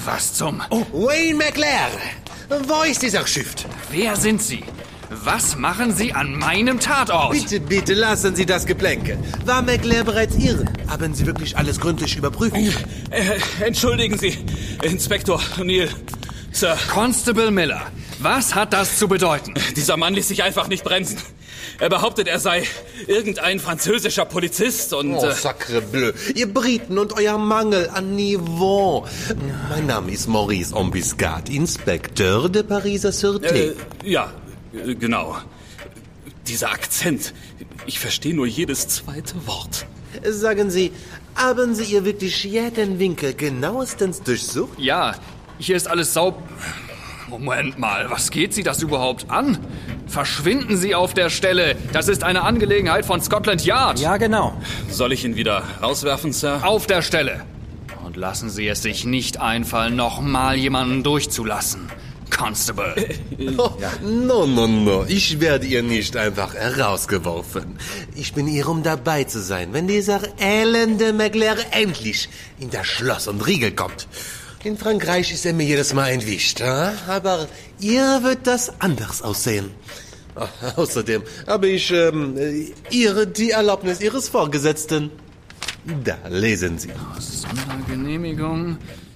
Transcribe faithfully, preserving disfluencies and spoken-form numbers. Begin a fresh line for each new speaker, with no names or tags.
Was zum...
Oh, Wayne McLair! Wo ist dieser Schiff?
Wer sind Sie? Was machen Sie an meinem Tatort?
Bitte, bitte, lassen Sie das Geplänkel. War McLair bereits irre? Haben Sie wirklich alles gründlich überprüft?
Äh, entschuldigen Sie, Inspektor O'Neill. Sir.
Constable Miller, was hat das zu bedeuten?
Dieser Mann ließ sich einfach nicht bremsen. Er behauptet, er sei irgendein französischer Polizist und...
Oh,
äh,
sacre bleu. Ihr Briten und euer Mangel an Niveau. Mein Name ist Maurice Ambuscade, Inspekteur de Pariser Sûreté.
Äh, ja, äh, genau. Dieser Akzent. Ich verstehe nur jedes zweite Wort.
Sagen Sie, haben Sie ihr wirklich jeden Winkel genauestens durchsucht?
Ja, hier ist alles saub... Moment mal, was geht Sie das überhaupt an? Verschwinden Sie auf der Stelle. Das ist eine Angelegenheit von Scotland Yard.
Ja, genau.
Soll ich ihn wieder rauswerfen, Sir?
Auf der Stelle. Und lassen Sie es sich nicht einfallen, noch mal jemanden durchzulassen. Constable.
Oh, no, no, no. Ich werde ihr nicht einfach herausgeworfen. Ich bin hier, um dabei zu sein, wenn dieser elende McLair endlich in das Schloss und Riegel kommt. In Frankreich ist er mir jedes Mal entwischt, ha? Aber ihr wird das anders aussehen. Ach, außerdem habe ich ähm, ihr die Erlaubnis Ihres Vorgesetzten. Da lesen Sie.
Sondergenehmigung.